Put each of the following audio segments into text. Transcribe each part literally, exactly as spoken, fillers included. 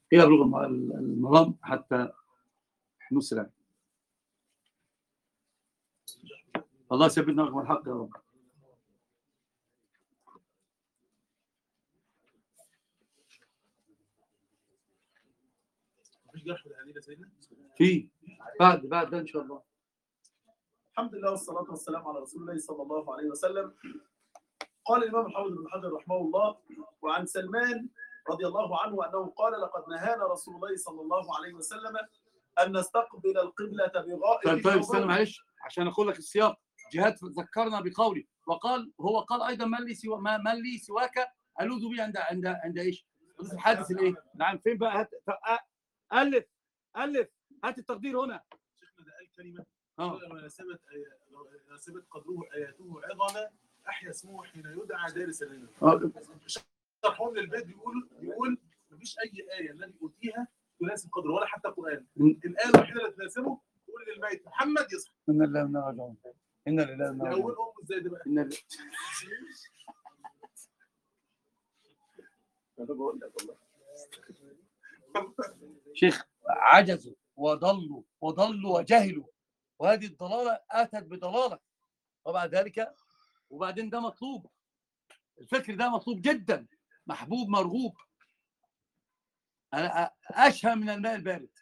يبلغ المرام حتى نسلم. الله يثبتنا لكم الحق يا رب. مفيش جرح في الحديث يا سيدنا؟ في بعد بعد ده ان شاء الله. الحمد لله والصلاة والسلام على رسول الله صلى الله عليه وسلم. قال الإمام الحافظ بن حجر رحمه الله: وعن سلمان رضي الله عنه أنه قال: لقد نهانا رسول الله صلى الله عليه وسلم أن نستقبل القبلة بغائط. طيب طيب استنى معلش عشان أقول لك السياق. جهاد ذكرنا بقولي وقال هو قال أيضا: من لي سوا ما من لي سواك ألوذ بي عند عند عند إيش؟ حادث الإيه؟ نعم فين بقى؟ هات ألف ألف هات التقدير هنا. شيخنا ده قال كلمة اه نسبت نسبت قدره آياته عظمة أحيا اسمه حين يدعى دارس العلم. شرحهم للبيت بيقول بيقول مفيش أي آية التي أوتيها تناسب قدره ولا حتى القرآن. الآية الوحيدة اللي تناسبه تقول للميت محمد يصحى. إن الله من راجعون. إن لله من راجعون. أول أم إزاي ده بقى؟ إن أنا بقول لك والله. شيخ عجزوا وضلوا وضلوا وجهلوا، وهذه الضلالة أتت بضلالة، وبعد ذلك وبعدين ده مطلوب، الفكر ده مطلوب جدا، محبوب مرغوب، أنا أشهى من الماء البارد.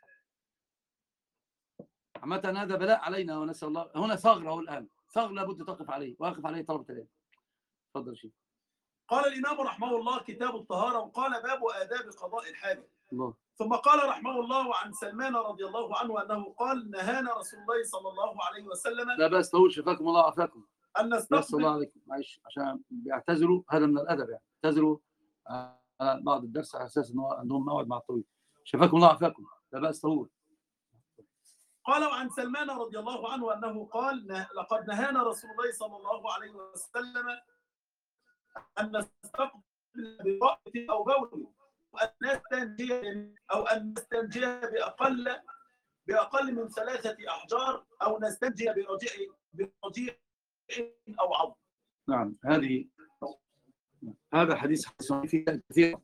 عامة هذا بلاء علينا ونسأل الله. هنا ثغر أهو الآن، ثغر لابد تقف عليه، واقف عليه طلبة العلم. تفضل شيخ. قال الإمام رحمه الله: كتاب الطهارة، وقال: باب آداب قضاء الحاجة. الله. ثم قال رحمه الله: وعن سلمان رضي الله عنه أنه قال: نهانا رسول الله صلى الله عليه وسلم. لا بأس طول، شفاكم الله وعافاكم. أن نستقبل. بس الله عليكم معلش عشان بيعتذروا، هذا من الأدب يعني، اعتذروا على بعض الدرس على أساس إنه عندهم موعد مع الطويل. شفاكم الله وعافاكم. لا بأس طول. قال: وعن سلمان رضي الله عنه أنه قال: لقد نهانا رسول الله صلى الله عليه وسلم أن نستقبل بغائط أو بول، أو أن نستنجي أو أن نستنجي بأقل بأقل من ثلاثة أحجار، أو نستنجي برجيع برجيع أو عظم. نعم، هذه هذا حديث حسن فيه كثير،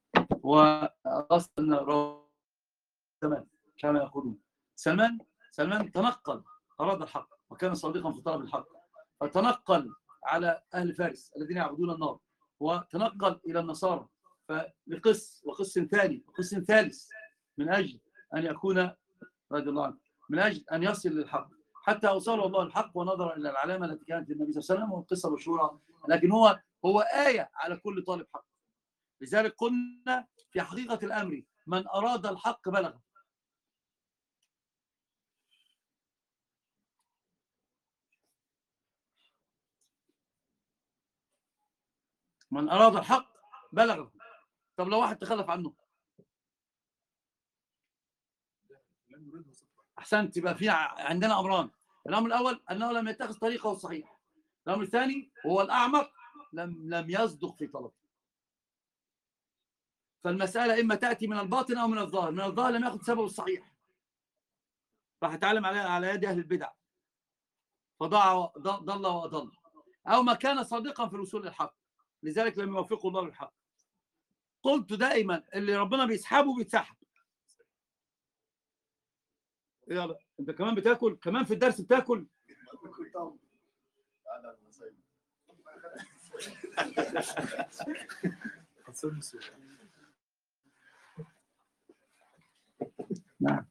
وأصلا سلمان كما يقولون. سلمان سلمان تنقل، أراد الحق وكان صادقا في طلب الحق، فتنقل على أهل فارس الذين يعبدون النار، وتنقل إلى النصارى، فلقس وقس ثاني وقس ثالث، من أجل أن يكون رضي الله عنه، من أجل أن يصل للحق، حتى أوصله الله الحق ونظر إلى العلامة التي كانت للنبي صلى الله عليه وسلم، والقصة مشهورة، لكن هو هو آية على كل طالب حق. لذلك قلنا في حقيقة الأمر: من أراد الحق بلغ. من أراد الحق بلغ. طب لو واحد تخلف عنه، أحسنت، يبقى في عندنا أمران. الأمر الأول أنه لم يتخذ طريقه الصحيح. الأمر الثاني هو الأعمق لم لم يصدق في طلبه. فالمسألة إما تأتي من الباطن أو من الظاهر. من الظاهر لم يأخذ سبب الصحيح، راح يتعلم على على يد أهل البدع فضاع ضل وأضل، أو ما كان صادقا في الوصول للحق لذلك لم يوفقه الله للحق. قلت دائما اللي ربنا بيسحبه بيتسحب. يلا انت كمان بتاكل، كمان في الدرس بتاكل. نعم.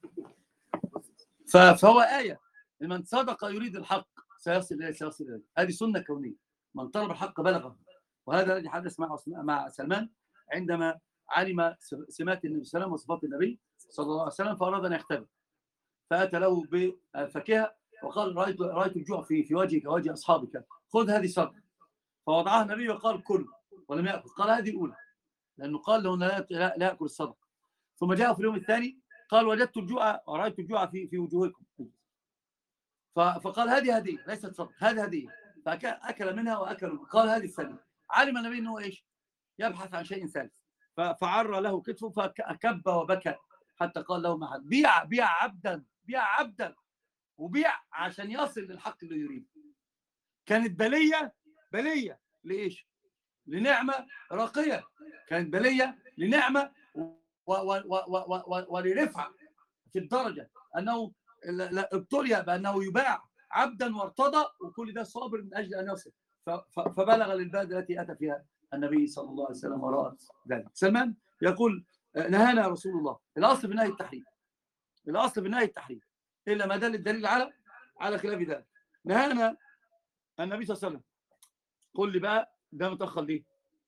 فهو آية: من صدق يريد الحق سيصل إليه سيصل إليه. هذه سنة كونية، من طلب الحق بلغه. وهذا الذي حدث مع مع سلمان عندما علم سمات النبي صلى الله عليه وسلم وصفات النبي صلى الله عليه وسلم، فأراد أن يختبر، فأتى له بفاكهة وقال: رأيت رأيت الجوع في في وجهك وجه أصحابك، خذ هذه صدقة. فوضعها النبي وقال: كل، ولم يأكل. قال: هذه الأولى، لأنه قال له لا لا يأكل الصدقة. ثم جاء في اليوم الثاني قال: وجدت الجوع ورأيت الجوع في في وجوهكم، فقال: هذه هدية ليست صدقة، هذه هدية. فأكل منها وأكل. قال: هذه الثانية. علم النبي أنه إيش؟ يبحث عن شيء ثالث، فعر له كتفه فكب وبكى حتى قال له: ما حد بيع بيع عبدا بيع عبدا وبيع عشان يصل للحق اللي يريده. كانت بلية بلية لإيش؟ لنعمة راقية، كانت بلية لنعمة ولرفعه في الدرجه انه ابتلي بانه يباع عبدا وارتضى، وكل ده صابر من اجل ان يصل، فبلغ للبلد التي اتى فيها النبي صلى الله عليه وسلم وراى ذلك. سلمان يقول نهانا رسول الله. الاصل في نهي التحريم، الاصل في نهي التحريم الا ما دل الدليل على على خلاف ذلك. نهانا النبي صلى الله عليه وسلم. قل لي بقى ده متاخر ليه؟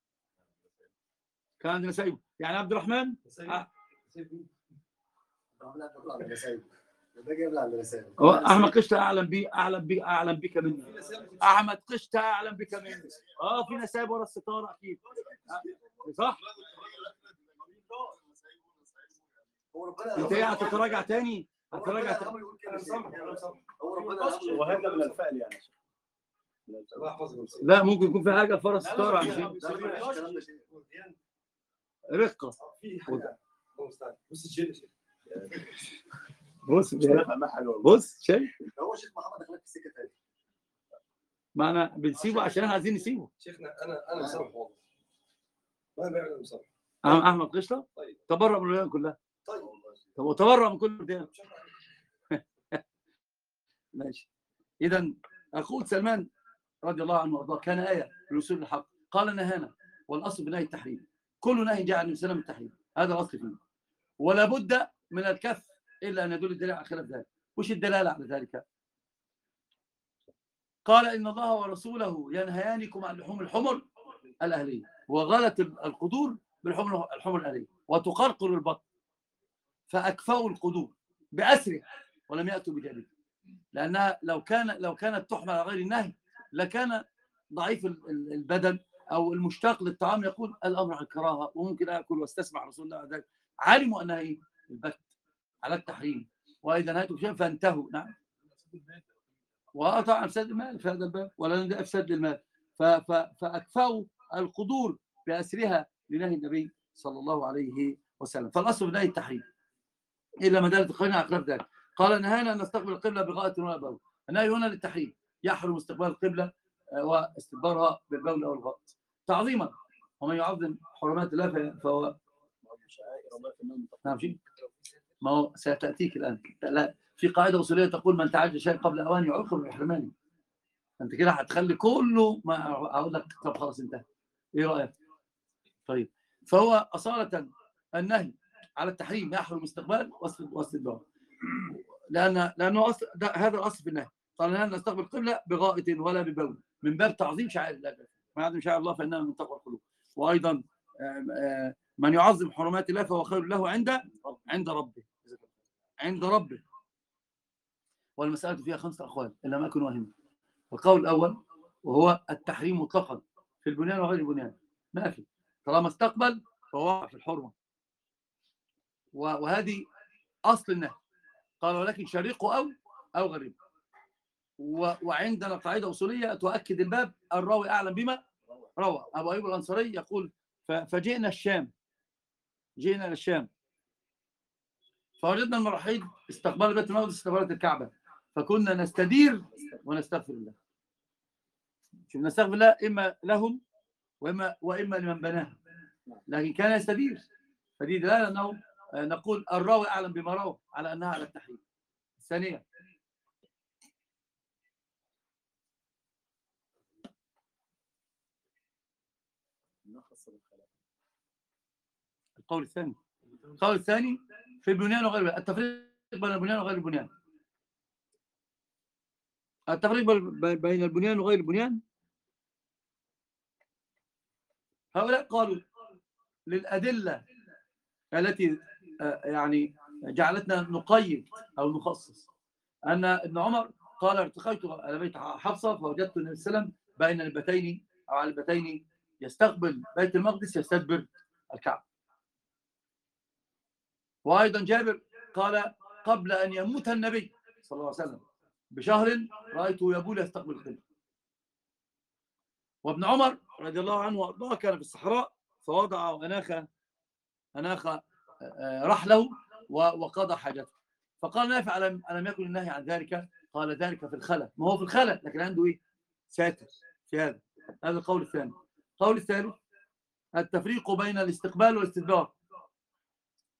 كان عندنا سايبه يعني عبد الرحمن احمد قشطه اعلم بي اعلم بي اعلم بك مني. احمد قشطه اعلم بك مني. اه في نسايب ورا الستاره اكيد صح. انت ايه هتتراجع تاني؟ هتتراجع تاني. وهذا من الفعل يعني. لا ممكن يكون في حاجه فرس ستاره عشان رقه. بص بص شايف هو شيخ محمد دخلك في السكه تاني. معنا بنسيبه عشان عايزين نسيبه. شيخنا انا انا مسامح والله ما بعمل مسامح. احمد قشطه طيب تبرأ من الولايات كلها. طيب طب وتبرأ من كل الدين. ماشي. اذا اخوه سلمان رضي الله عنه وارضاه كان ايه لوصول الحق. قال نهانا، والاصل في نهي التحريم. كل نهي جاء عن النبي صلى الله عليه وسلم التحريم، هذا الاصل فيه. ولا بد من الكف الا ان يدل الدليل على خلاف ذلك. وش الدلاله على ذلك؟ قال ان الله ورسوله ينهيانكم عن لحوم الحمر الاهليه وغلت القدور بالحمر الحمر الاهليه وتقرقر البطن، فاكفأوا القدور باسرها ولم ياتوا بجانب، لانها لو كان لو كانت تحمل على غير النهي لكان ضعيف البدن او المشتاق للطعام يقول الامر عن الكراهه وممكن اكل واستسمع رسول الله ذلك. علموا انها ايه؟ البت على التحريم، واذا نهيتم شيئا فانتهوا. نعم. وطبعا افساد المال في هذا الباب ولا ندى افساد للمال، فاكفأوا القدور باسرها لنهي النبي صلى الله عليه وسلم. فالاصل في نهي التحريم الا ما دلت القرينه على خلاف ذلك. قال نهانا ان نستقبل القبله بغائط ولا بول. النهي هنا للتحريم، يحرم استقبال القبله واستدبارها بالبول او الغائط تعظيما، ومن يعظم حرمات الله فهو نعم شيء ما هو ستاتيك الان. لا في قاعده اصوليه تقول من تعجل شيء قبل اوان يعاقب بحرمانه. انت كده هتخلي كله ما اقول لك طب خلاص انتهى. ايه رايك؟ طيب فهو اصاله النهي على التحريم يحرم استقبال واستدبار، لان لانه أصل هذا الاصل في النهي. قال لا نستقبل القبله بغائط ولا ببول من باب تعظيم شعائر الله. ما عدم شعائر الله فانها من تقوى القلوب. وايضا من يعظم حرمات الله فهو خير له عند عند ربه عند ربه. والمساله فيها خمسه اقوال الا ما يكون واهما. القول الاول وهو التحريم مطلقا في البنيان وغير البنيان، ما في طالما استقبل فهو واقع في الحرمه، وهذه اصل النهي. قال ولكن شريقه او او غريب. وعندنا قاعده اصوليه تؤكد الباب: الراوي اعلم بما روى. ابو ايوب الانصاري يقول فجئنا الشام، جئنا الشام فوجدنا المراحيض استقبال بيت المقدس استقبلت الكعبه، فكنا نستدير ونستغفر الله. شوف نستغفر الله اما لهم واما واما لمن بناها، لكن كان يستدير. فدي دلاله انه نقول الراوي اعلم بما روى على انها على التحريم. ثانيا القول الثاني القول الثاني في البنيان وغير البنيان. التفريق بين البنيان وغير البنيان. التفريق بين البنيان وغير البنيان. هؤلاء قالوا للأدلة التي يعني جعلتنا نقيد أو نخصص أن ابن عمر قال ارتقيت على بيت حفصة فوجدت النبي صلى الله عليه وسلم بين البتين أو على البتين يستقبل بيت المقدس يستدبر الكعبة. وأيضا جابر قال قبل أن يموت النبي صلى الله عليه وسلم بشهر رأيته يبول يستقبل القبلة. وابن عمر رضي الله عنه وارضاه كان في الصحراء فوضع أناخ أناخ رحله وقضى حاجته، فقال نافع ألم يكن النهي عن ذلك؟ قال ذلك في الخلا. ما هو في الخلا لكن عنده إيه؟ ساتر في هذا. هذا القول الثاني. القول الثالث التفريق بين الاستقبال والاستدبار.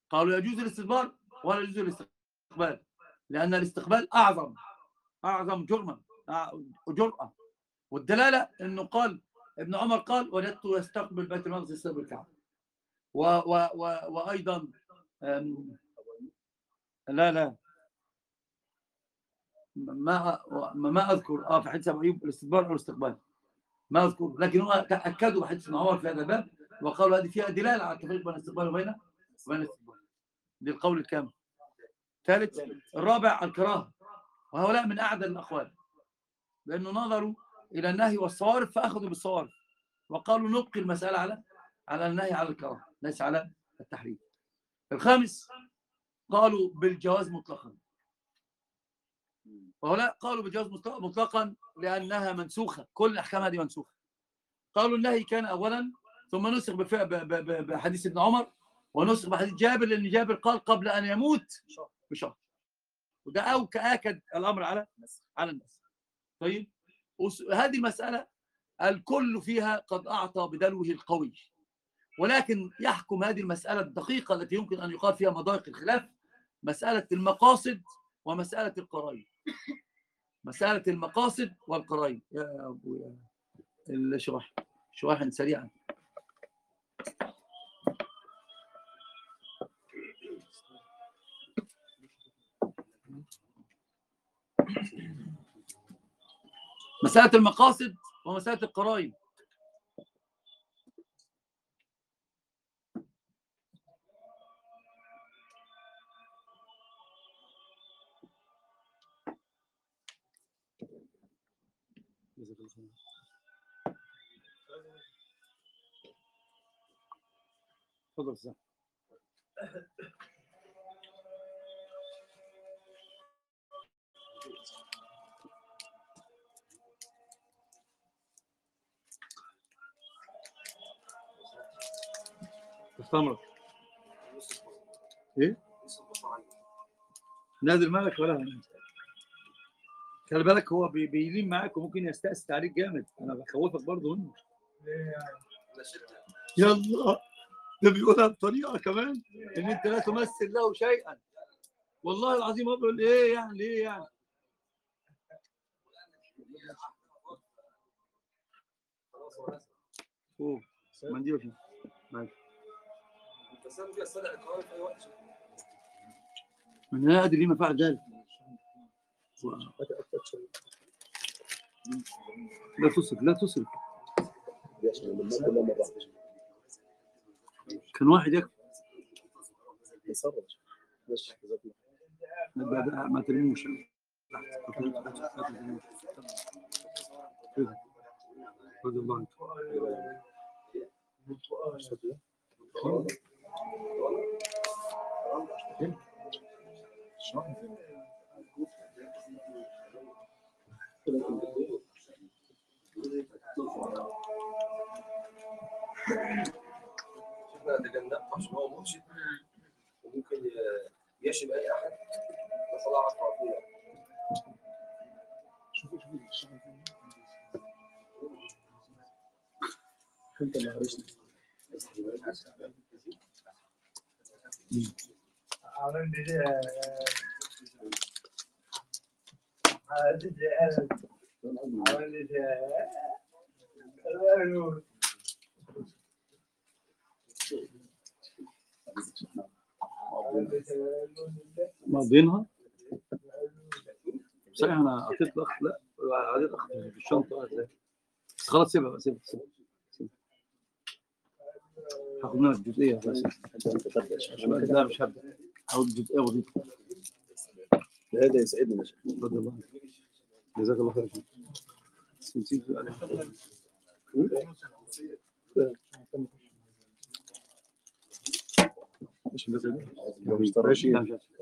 قالوا يجوز الاستدبار ولا يجوز الاستقبال، لأن الاستقبال أعظم أعظم جرما جرأة. والدلالة أنه قال ابن عمر قال وجدته يستقبل بيت المقدس يستقبل الكعبة. و و و وأيضا لا لا ما ما أذكر اه في حديث أبو أيوب الاستدبار أو الاستقبال ما أذكر، لكن هو أكدوا بحديث ابن عمر في هذا الباب وقالوا هذه فيها دلالة على التفريق بين الاستقبال وبين وبين الاستدبار. للقول الكامل. ثالث الرابع الكراهة، وهؤلاء من أعدل الأقوال، لأنه نظروا إلى النهي والصوارف فأخذوا بالصوارف وقالوا نبقي المسألة على على النهي على الكراهة ليس على التحريم. الخامس قالوا بالجواز مطلقا، وهؤلاء قالوا بالجواز مطلقا لأنها منسوخة، كل الأحكام هذه منسوخة. قالوا النهي كان أولا ثم نسخ بحديث ابن عمر ونسخ بحديث جابر، لأن جابر قال قبل أن يموت بشهر، وده أو كأكد الأمر على على الناس. طيب هذه المسألة الكل فيها قد أعطى بدلوه القوي، ولكن يحكم هذه المسألة الدقيقة التي يمكن أن يقال فيها مضايق الخلاف مسألة المقاصد ومسألة القرائن. مسألة المقاصد والقرائن يا أبو الشرح شرحا سريعا. مسألة المقاصد ومسألة القرائن. تفضل سيدي. استمرت ايه نازل مالك ولا هنا. خلي بالك هو بيلين معاك وممكن يستأسد عليك جامد، انا بخوفك برضه منه. يلا ده بيقولها بطريقه كمان ان انت لا تمثل له شيئا، والله العظيم هو بيقول ايه يعني ليه يعني اوه منديل فيه ماشي بس انا بيصلح القرار في اي وقت من لا ادري ما فعل ذلك. لا تصرف لا تصرف كان واحد يكفي ما ترموش رضي الله عنك. شفنا تجنب عشان هو مرشد وممكن يشم اي احد بس الله عارف عقوله. شوفوا شوفوا الشغل انت اللي عرفتني عملت ايه عملت ايه عملت ايه ماضينها صحيح. انا اعطيت الاخ لا اعطيت الاخ في الشنطه ازاي بس خلاص سيبها سيبها سيبها هاخد منك جزئيه بس لا مش هبدا هاخد جزئيه بسيطه. هذا يسعدني يا شيخ رضي الله عنك جزاك الله خير. نسيت سؤال مش مثلا مش طراشي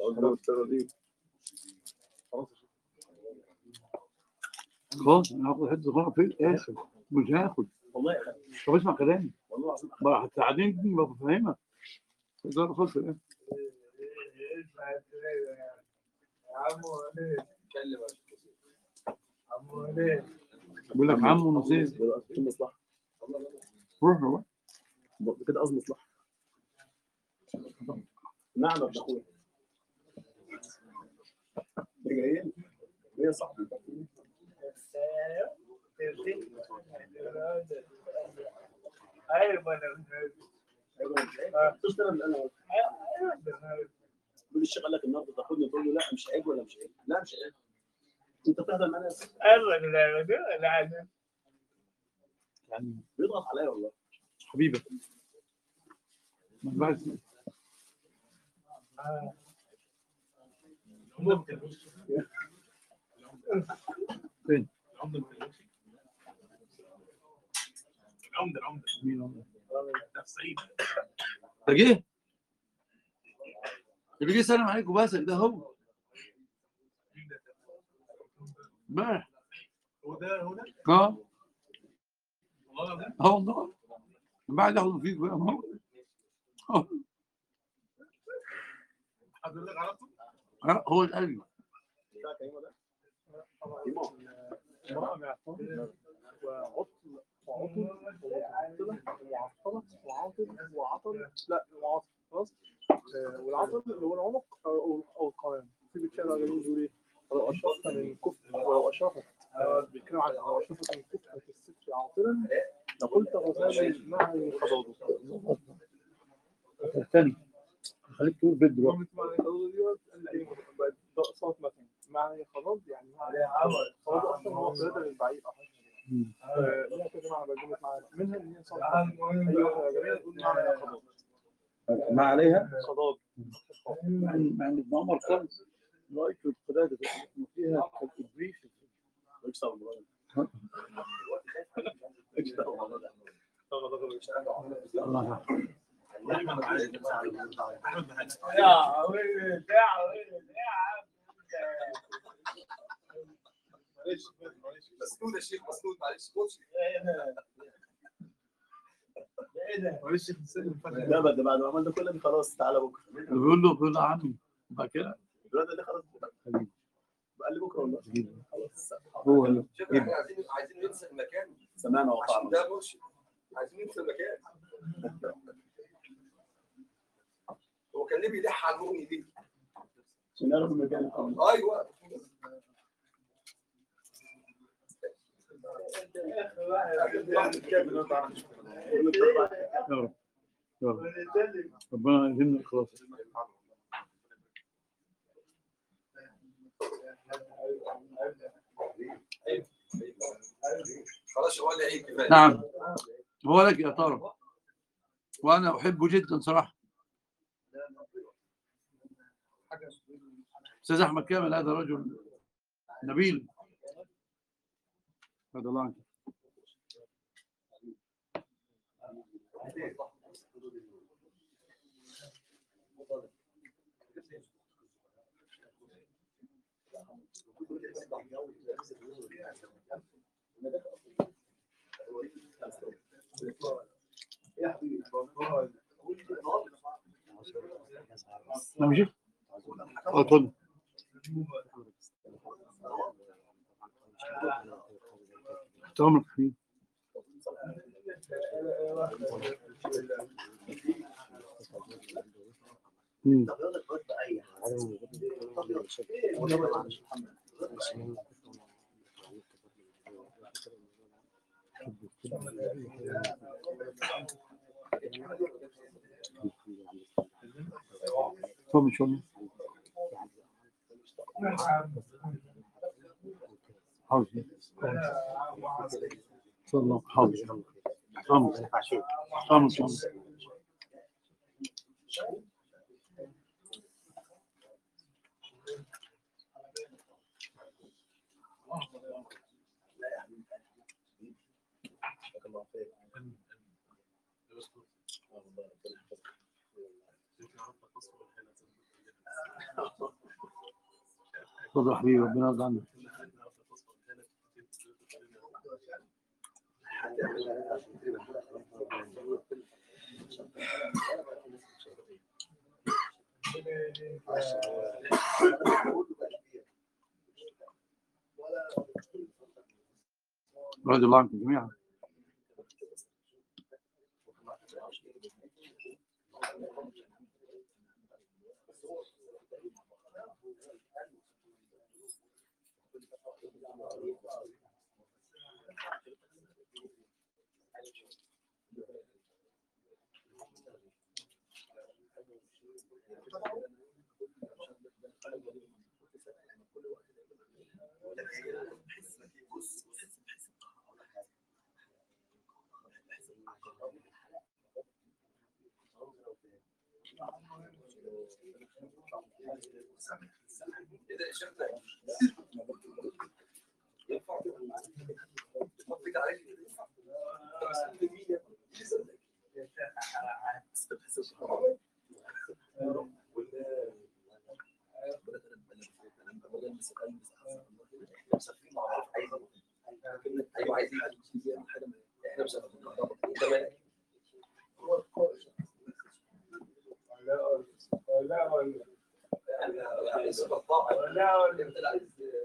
خلاص انا هاخد حته صغيره في الاخر مش هاخد والله يا اخي. طب اسمع كلامي والله العظيم بقى حتى قاعدين بفهمك تقدر خلص ايه عمو ليه اتكلم عمو ليه بقول لك عمو نصيب في مصلحه روح روح كده قصدي مصلحه نعم ابن اخويا. جايين هي صاحبي. ايوه انا تشتغل انا كل الشيخ قال لك النهارده تاخدني تقول له لا مش عيب ولا مش عيب. لا مش عيب. انت بتحضر معانا ايوه لا لا يعني بيضغط عليا والله حبيبي بعد فين العمده العمده العمده مين والله ده في سعيد ده جه اللي جه سلام عليكم باسك ده هو امبارح هو ده هو ده اه والله ده اه والله بعد اخذ فيك بقى هو اه حضرتك عرفته؟ آه، هو القلب بتاع كريمه ده امرأة معطلة وعطل وعطل ومعطلة ومعطلة وعاطل وعطل لا وعطل خلاص والعطل اللي هو العنق او او القوام في بيتكلم على جميل بيقول ايه ولو اشرفت من كفر ولو اشرفت بيتكلم عن لو اشرفت من كفر في الستر عاطلا لقلت غزالي معي خضاضه الثاني خليك تقول بيت دلوقتي صوت مثلا معي خضاض يعني خضاض اصلا هو قياده للبعير فليها كده معنى بجمله معانا منها ان هي صوت ايوه يا جميل تقول معنا خضاض ما عليها خضاض مع ان مع ان ابن عمر قال رايت القلاده فيها التبريش الله يا ويلي يا ويلي يا عم معلش معلش مسنود يا شيخ مسنود معلش خش ايه ده معلش لا بعد بعد ما عملنا كل ده خلاص تعالى بكره بيقول له بيقول له عمي بعد كده الواد ده خلاص حبيبي قال لي بكره والله خلاص هو اللي عايزين عايزين ننسى المكان سمعنا وقعنا ده مرشد عايزين ننسى المكان هو كان ليه بيلح على المغني دي عشان نعرف المكان ايوه يا رب يا رب ربنا يهمنا الخلاص خلاص هو اللي عيد كفايه نعم هو لك يا ترى وانا احبه جدا صراحه استاذ احمد كامل هذا رجل نبيل هذا الله عنك نمشي اتفضل تمام فيه طب شو حاضر صلى الله حاضر حاضر حاضر تفضل حبيبي ربنا يرضى عنك رضي الله عنكم جميعا ايوه عايزين حاجه احنا مش هنتكلم لا ولا لا الطاعه لا ولا لا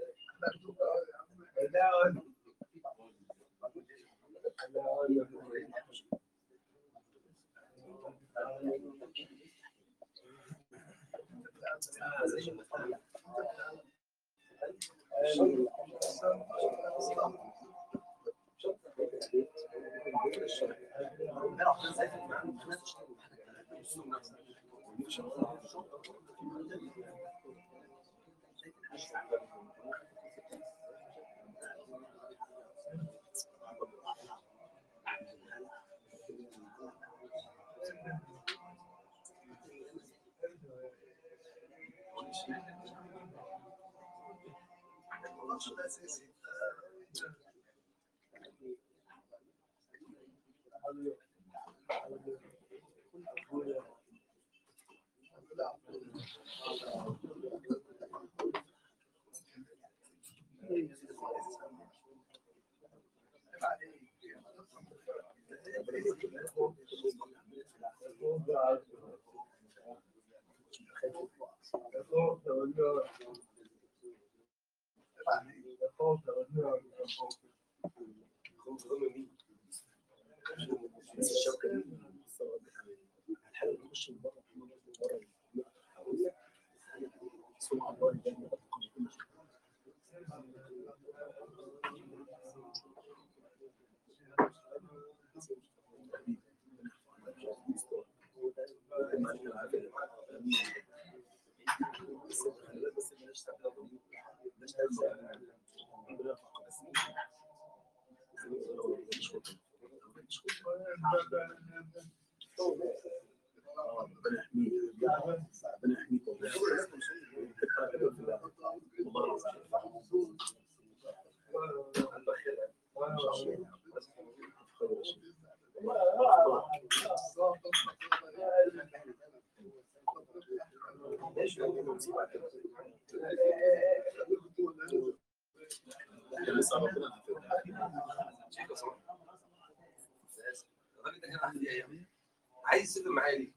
عايز يسافر معايا ليه؟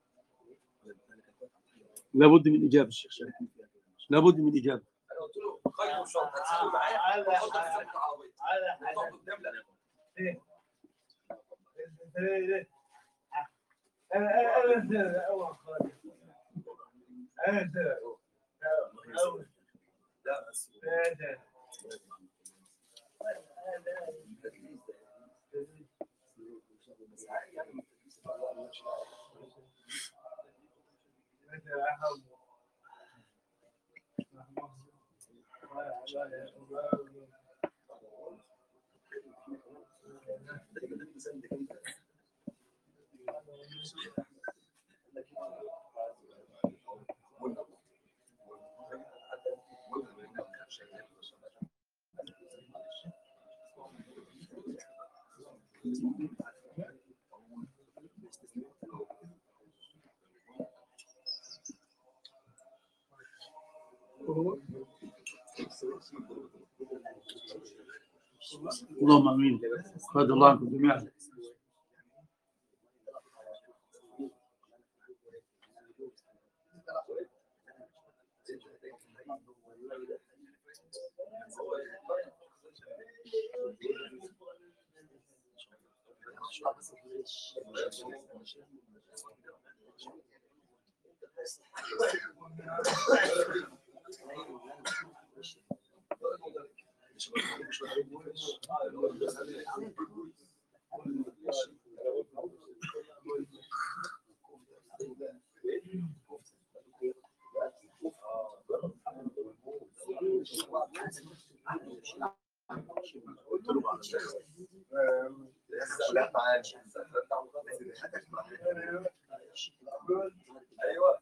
لابد من اجابه الشيخ شريف، لابد من اجابه. انا قلت له خير وشرط هتسافر معايا وحط في العربيه وحط قدام لا اللهم امين. رضي الله عنكم جميعا. ايوه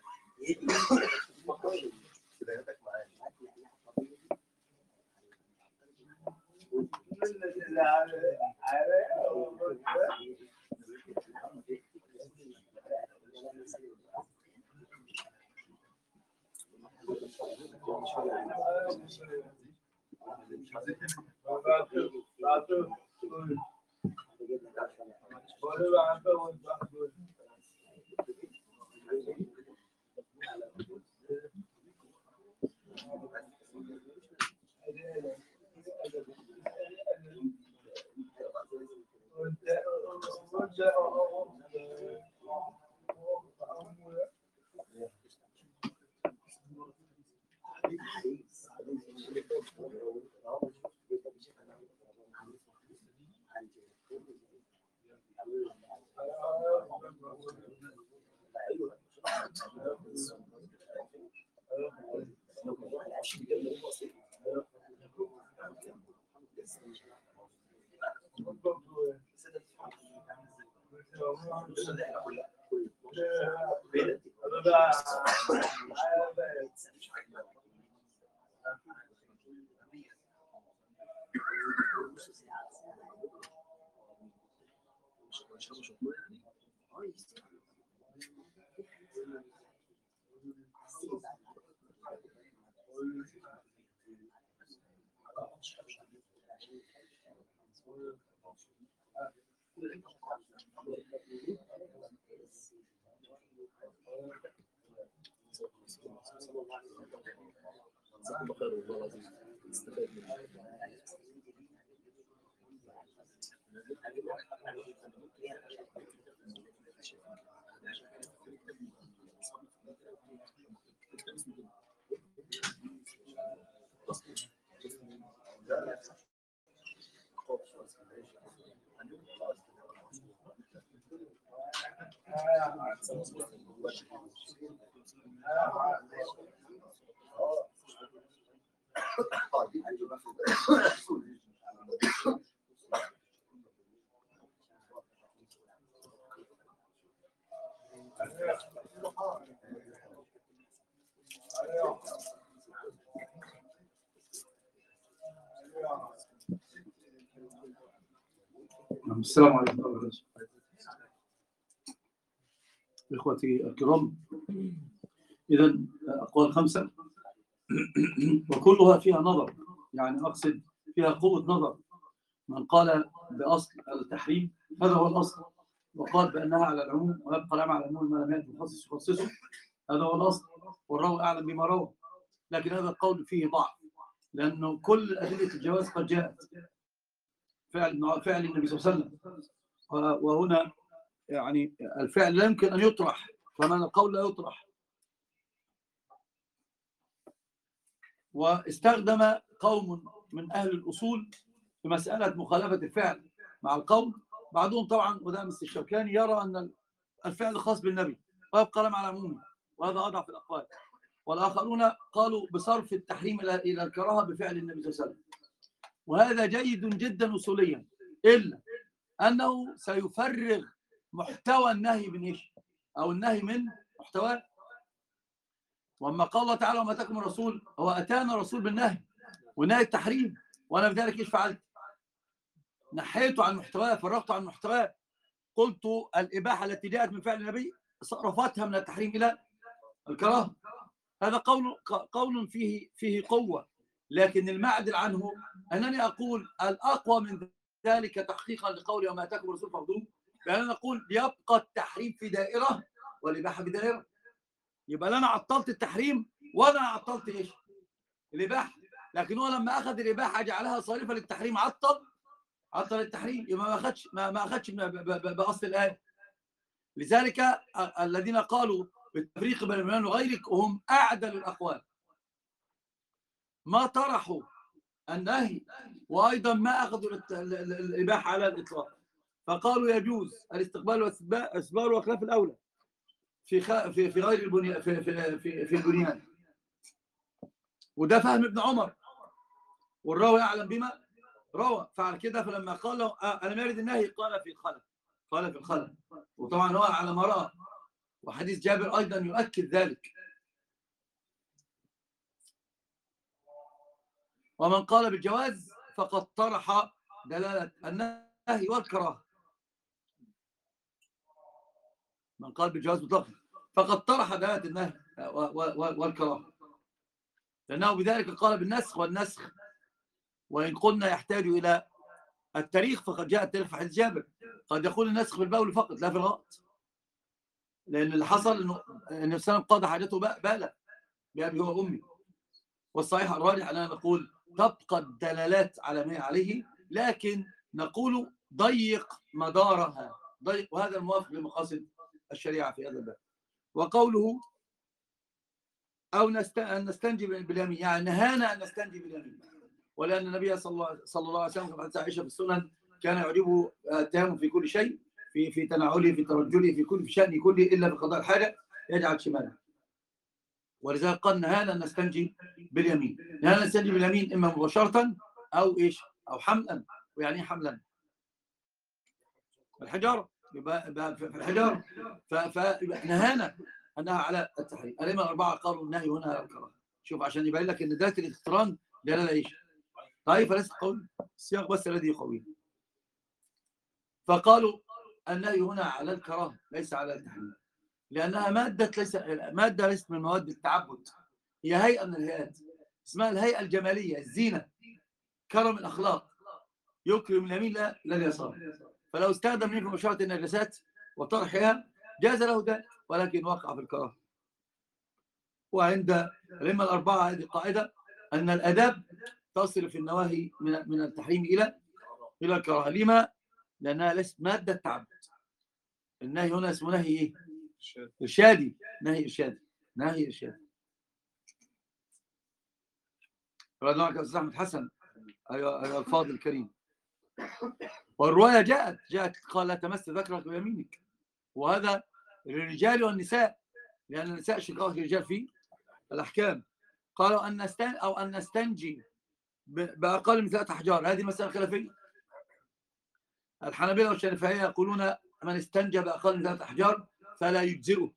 السلام عليكم ورحمة الله وبركاته. إخوتي الكرام، إذا أقوال خمسة وكلها فيها نظر، يعني أقصد فيها قوة نظر. من قال بأصل التحريم هذا هو الأصل، وقال بأنها على العموم ويبقى الكلام على العموم ما لم يأتي مخصص يخصصه، هذا هو الأصل، والراوي أعلم بما روى. لكن هذا القول فيه ضعف، لأنه كل أدلة الجواز قد جاءت فعل فعل النبي صلى الله عليه وسلم، وهنا يعني الفعل لا يمكن أن يطرح، كمان القول لا يطرح. واستخدم قوم من أهل الأصول في مسألة مخالفة الفعل مع القول، بعضهم طبعا وده مثل الشوكاني يرى أن الفعل خاص بالنبي ويبقى كلام على عمومه، وهذا أضعف الأقوال. والآخرون قالوا بصرف التحريم إلى الكراهة بفعل النبي صلى الله عليه وسلم، وهذا جيد جدا أصوليا، إلا أنه سيفرغ محتوى النهي من إيش؟ أو النهي من محتواه. وأما قال الله تعالى وما أتاكم الرسول، هو أتانا الرسول بالنهي ونهي التحريم، وأنا بذلك إيش فعلت؟ نحيته عن محتواه، فرغته عن محتواه. قلت الإباحة التي جاءت من فعل النبي صرفتها من التحريم إلى الكراهة. هذا قول قول فيه فيه قوة، لكن المعدل عنه أنني أقول الأقوى من ذلك تحقيقا لقولي وما أتاكم الرسول فخذوه، بأن نقول يبقى التحريم في دائرة والإباحة في دائرة. يبقى أنا عطلت التحريم وأنا عطلت إيش؟ الإباحة. لكن هو لما أخذ الإباحة جعلها صارفة للتحريم، عطل عطل التحريم، يبقى ما أخذش ما ما أخذش بأصل الآية. لذلك الذين قالوا بالتفريق بين المؤمن وغيرك هم أعدل الأقوال، ما طرحوا النهي، وأيضا ما أخذوا الإباحة على الإطلاق، فقالوا يجوز الاستقبال والإسبال وخلاف الأولى في خ... في في غير البنيان، في في في, في البنيان. وده فهم ابن عمر، والراوي يعلم بما روى، فعلى كده فلما قال له أنا مارد النهي قال في الخلق، قال في الخلق، وطبعا هو على ما رأى، وحديث جابر أيضا يؤكد ذلك. ومن قال بالجواز فقد طرح دلالة النهي والكراهة. من قال بالجواز مطلقا فقد طرح دلالة النهي والكراهة، لأنه بذلك قال بالنسخ، والنسخ وإن قلنا يحتاج إلى التاريخ فقد جاء التاريخ في حديث جابر، قد يقول النسخ في البول فقط لا في الغائط، لأن اللي حصل إنه النبي صلى الله عليه وسلم قضى حاجته بالا بأبي هو أمي. والصحيح الراجح أننا نقول تبقى الدلالات على ما عليه، لكن نقول ضيق مدارها، ضيق، وهذا الموافق لمقاصد الشريعة في هذا الباب. وقوله أو نستنجي باليمين، يعني نهانا أن نستنجي باليمين، ولأن النبي صلى الله صلى الله عليه وسلم في حديث عائشة في السنن كان يعجبه التيمم في كل شيء، في في تناوله، في ترجله، في كل في شأنه كله، إلا في قضاء الحاجة يجعل شماله. ولذلك قال نهانا أن نستنجي باليمين، نهانا نستنجي باليمين إما مباشرة أو إيش أو حملا. ويعني حملا الحجارة، يبقى في الحجارة، فنهانا أنها على التحريم. الأئمة الأربعة قالوا النهي هنا على الكراهة. شوف عشان يبين لك إن ذات الاقتران دلالة إيش؟ طيب فليس قول السياق بس الذي يقويه. فقالوا النهي هنا على الكراهة ليس على التحريم، لأنها مادة ليس مادة ليست من مواد التعبد، هي هيئة من الهيئات، اسمها الهيئة الجمالية، الزينة، كرم الأخلاق، يكرم اليمين لا اليسار. فلو استخدم في مشارة النجاسات وطرحها جاز له ذلك، ولكن وقع في الكراهة. وعند الأئمة الأربعة هذه القاعدة أن الآداب تصل في النواهي من من التحريم إلى إلى الكراهة. لما؟ لأنها ليست مادة تعبد. النهي هنا اسمه نهي إيه؟ إرشادي، نهي إرشادي، نهي إرشادي. رضي الله عنك أحمد حسن، أيها الفاضل الكريم. والرواية جاءت جاءت قال لا تمس ذكرك بيمينك، وهذا للرجال والنساء، لأن النساء شقاق الرجال في الأحكام. قالوا أن نستن أو أن نستنجي بأقل من ثلاثة أحجار، هذه مسألة خلافية. الحنابلة والشافعية يقولون من استنجى بأقل من ثلاثة أحجار فلا يجزئه،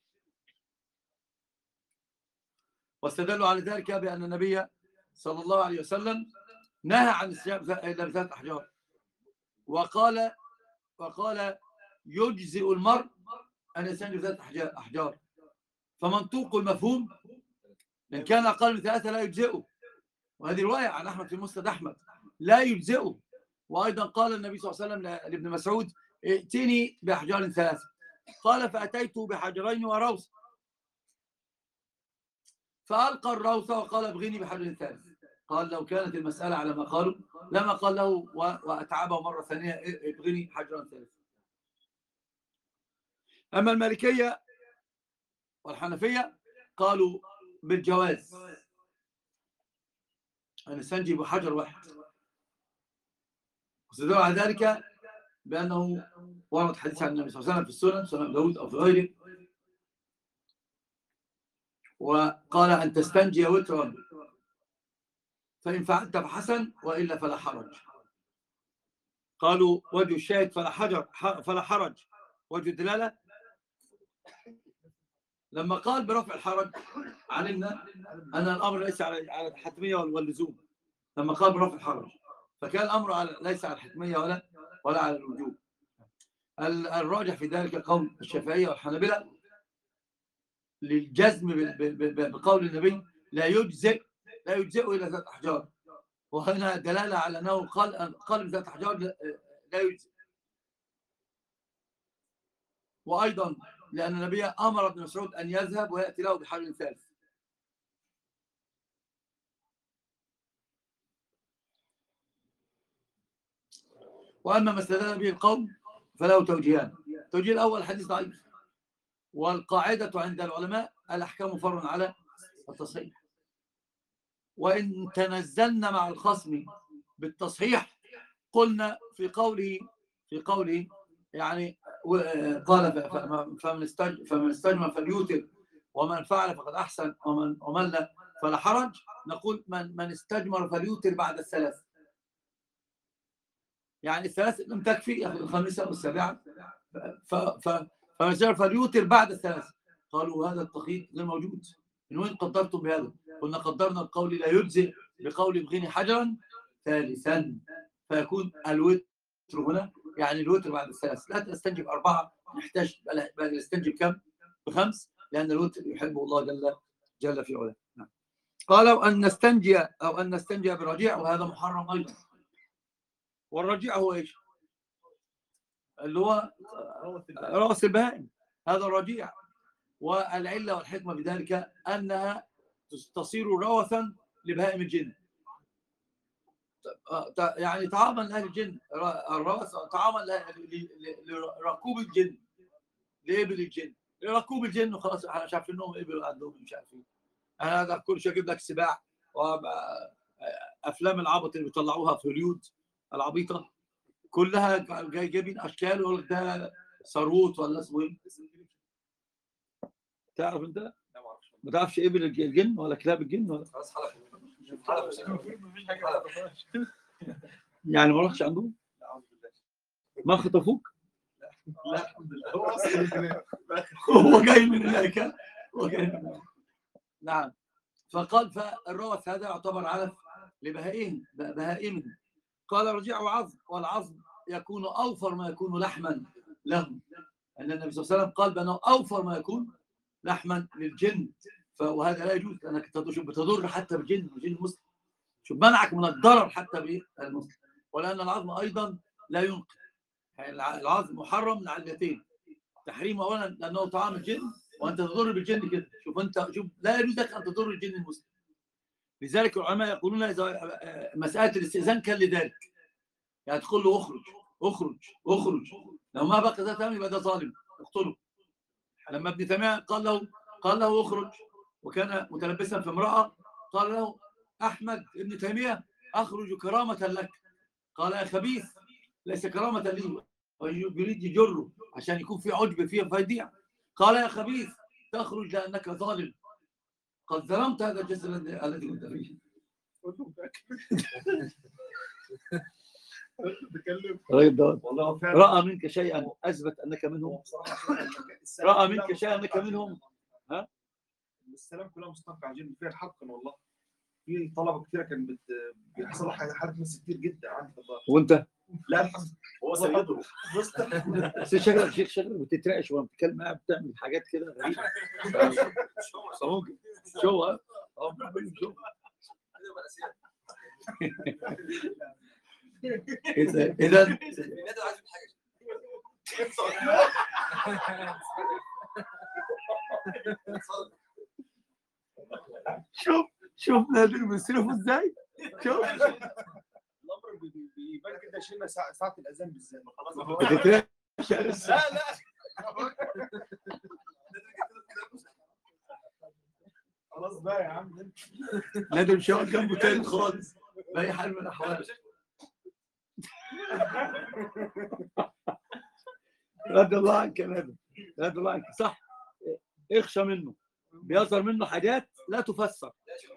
واستدلوا على ذلك بأن النبي صلى الله عليه وسلم نهى عن الاستنجاء إلا بثلاثة أحجار، وقال وقال يجزئ المرء أن يستنجي بثلاثة أحجار. فمنطوق المفهوم إن كان أقل من ثلاثة لا يجزئه، وهذه رواية عن أحمد في مسند أحمد لا يجزئه. وأيضا قال النبي صلى الله عليه وسلم لابن مسعود ائتني بأحجار ثلاثة، قال فأتيت بحجرين وروث، فألقى الروث وقال ابغني بحجر ثالث. قال لو كانت المسألة على ما قالوا لما قال له وأتعبه مرة ثانية ابغني حجرا ثالث. أما المالكية والحنفية قالوا بالجواز أن نستنجي بحجر واحد، واستدلوا على ذلك بأنه ورد حديث عن النبي صلى الله عليه وسلم في السنن، سنن داود أو في غيره، وقال أن تستنجي وترا فإن فعلت فحسن وإلا فلا حرج. قالوا وجه الشاهد فلا حجر فلا حرج، وجه الدلالة لما قال برفع الحرج علمنا أن الأمر ليس على الحتمية واللزوم. لما قال برفع الحرج فكان الأمر على ليس على الحتمية ولا ولا على الوجوب. الراجح في ذلك قول الشافعية والحنابلة للجزم بقول النبي لا يجزئ لا يجزئ إلى ذات أحجار، وهنا دلالة على أنه قال قال ذات أحجار لا يجزئ. وأيضا لأن النبي أمر ابن مسعود أن يذهب ويأتي له بحجر ثالث. وأما ما استدل به القوم فله توجيهان. التوجيه الأول حديث ضعيف، والقاعدة عند العلماء الأحكام فرع على التصحيح. وإن تنزلنا مع الخصم بالتصحيح قلنا في قوله في قوله يعني قال فمن فمن استجمع فليوتر ومن فعل فقد أحسن ومن ومن لا فلا حرج. نقول من من استجمر فليوتر بعد الثلاث، يعني الثلاث لم تكفي ياخذ الخامسة والسابعة، فمن استجمر فليوتر بعد الثلاث. قالوا هذا التقييد غير موجود، من وين قدرتم بهذا؟ قلنا قدرنا القول لا يجزئ بقول ابغني حجرا ثالثا، فيكون الوتر هنا يعني الوتر بعد الثلاث. لا تستنجب أربعة، نحتاج بل نستنجب كم؟ بخمس، لأن الوتر يحبه الله جل جل في علاه. نعم. قالوا أن نستنجي أو أن نستنجي برجيع، وهذا محرم أيضا. والرجيع هو إيش؟ اللي هو رأس البهائم، هذا الرجيع. والعلة والحكمة بذلك أنها تصير روثا لبهائم الجن، يعني طعاما لأهل الجن. الروث طعاما لركوب الجن، لإبل الجن، لركوب الجن. وخلاص احنا مش عارفين انهم إبل عندهم مش عارفين. انا هذا كل شيء اجيب لك سباع وافلام العبط اللي بيطلعوها في هوليود العبيطه كلها جاي جايبين اشكال، ولا ده ثروت ولا اسمه ايه؟ تعرف انت؟ ما تعرفش ابل الجن ولا كلاب الجن ولا خلاص حلقة يعني ما رحتش عندهم؟ ما خطفوك؟ لا الحمد لله، هو اصلا هو جاي من هناك، هو جاي من هناك. نعم. فقال فالروث هذا يعتبر علف لبهائم بهائم. قال رجيع وعظم، والعظم يكون اوفر ما يكون لحما لهم، ان النبي صلى الله عليه وسلم قال بانه اوفر ما يكون لحما للجن، وهذا لا يجوز لانك بتضر حتى بالجن بالجن المسلم. شوف منعك من الضرر حتى بالمسلم. ولان العظم ايضا لا ينقل، العظم محرم من علتين: تحريم اولا لانه طعام الجن، وانت تضر بالجن كده. شوف انت شوف لا يجوز لك ان تضر الجن المسلم. لذلك العلماء يقولون اذا مساله الاستئذان كان لذلك، يعني تقول له اخرج اخرج اخرج، لو ما بقى ذات امر يبقى ده ظالم اقتله. لما ابن تيميه قال له قال له اخرج وكان متلبسا في امراه، قال له احمد ابن تيميه اخرج كرامه لك. قال يا خبيث ليس كرامه لي، ويريد يجره عشان يكون في عجب فيه فيضيع. قال يا خبيث تخرج لانك ظالم، قد ظلمت هذا الجسد الذي كنت فيه. رأى منك شيئا أثبت أنك منهم، رأى منك شيئا أنك منهم. ها السلام كلها مستنقع جن فيها الحق. والله في طلبة كثيرة كان بت... بيحصل حالة ناس كتير جدا عندي في الدار. وأنت؟ لا الحمد هو سيده. بس شكلك شيخ، شكلك بتترعش وأنت بتتكلم معاه، بتعمل حاجات كده غريبة. شو ها؟ اه بنعمل شو. إذا إذا شوف شوف نادر بيصرفوا ازاي. شوف الامر بيبان كده شلنا ساعة الاذان بالذات. خلاص لا لا خلاص بقى يا عم. نادر مش هيقعد جنبه تاني خالص بأي حال من الأحوال. رضي الله عنك يا نادر، رضي الله عنك. صح، اخشى منه، بيظهر منه حاجات لا تفسر.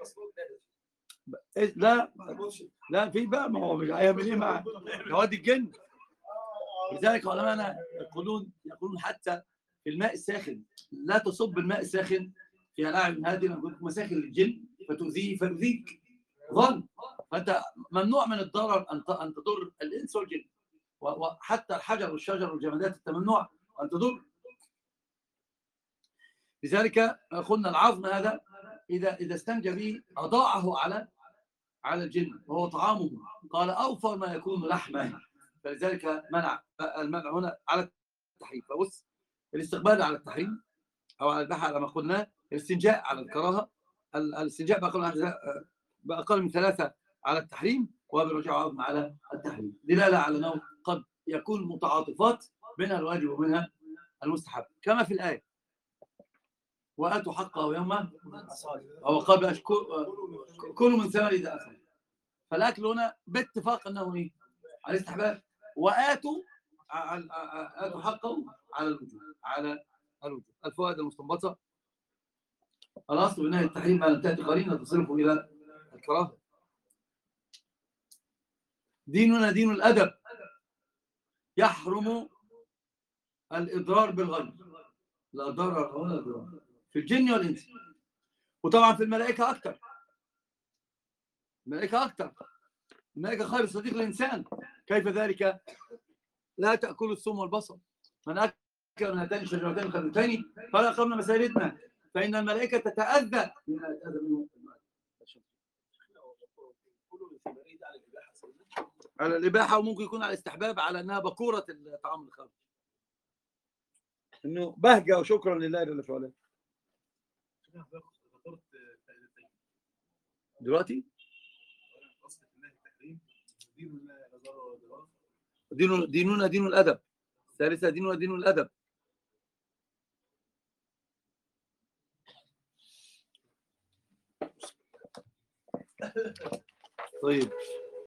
لا لا في بقى، ما هو مش هيعمل ايه مع نوادي الجن. لذلك علماءنا يقولون يقولون حتى في الماء الساخن لا تصب الماء الساخن في الاعين هذه مساخن للجن فتؤذيه فيؤذيك ظن. فانت ممنوع من الضرر ان ان تضر الانس والجن، وحتى الحجر والشجر والجمادات انت ممنوع ان تضر. لذلك قلنا العظم هذا اذا اذا استنجى به اضاعه على على الجن وهو طعامه. قال اوفر ما يكون لحما، فلذلك منع المنع هنا على التحريم. فبص، الاستقبال على التحريم او على البحث على ما قلنا، الاستنجاء على الكراهه، الاستنجاء باقل من ثلاثه على التحريم، وبرجوع عظم على التحريم. دلاله على انه قد يكون متعاطفات منها الواجب ومنها المستحب كما في الايه. وآتوا حقه يوم أو قبل كلوا من ثمر إذا أثمر. فالأكل هنا باتفاق أنه إيه؟ على الاستحباب. وآتوا آتوا حقه على الوجوب على الوجوب. الفوائد المستنبطة: الأصل بنهي التحريم ما لم تأتي قرينة تصرفه إلى الكراهة. ديننا دين الأدب، يحرم الإضرار بالغير. لا ضرر ولا ضرار في الجن والإنس، وطبعا في الملائكة أكثر. الملائكة أكثر، الملائكة خير صديق الإنسان. كيف ذلك؟ لا تأكل الثوم والبصل، من أكل من هاتين الشجرتين خلوتين فلا قمنا مسائلتنا، فإن الملائكة تتأذى من الأذى منه. على الإباحة، وممكن يكون على الاستحباب، على أنها بكورة الطعام الخارجي، إنه بهجة وشكرا لله جل في علاه. دلوقتي دين ديننا دين الأدب. الثالثة ديننا دين الأدب. طيب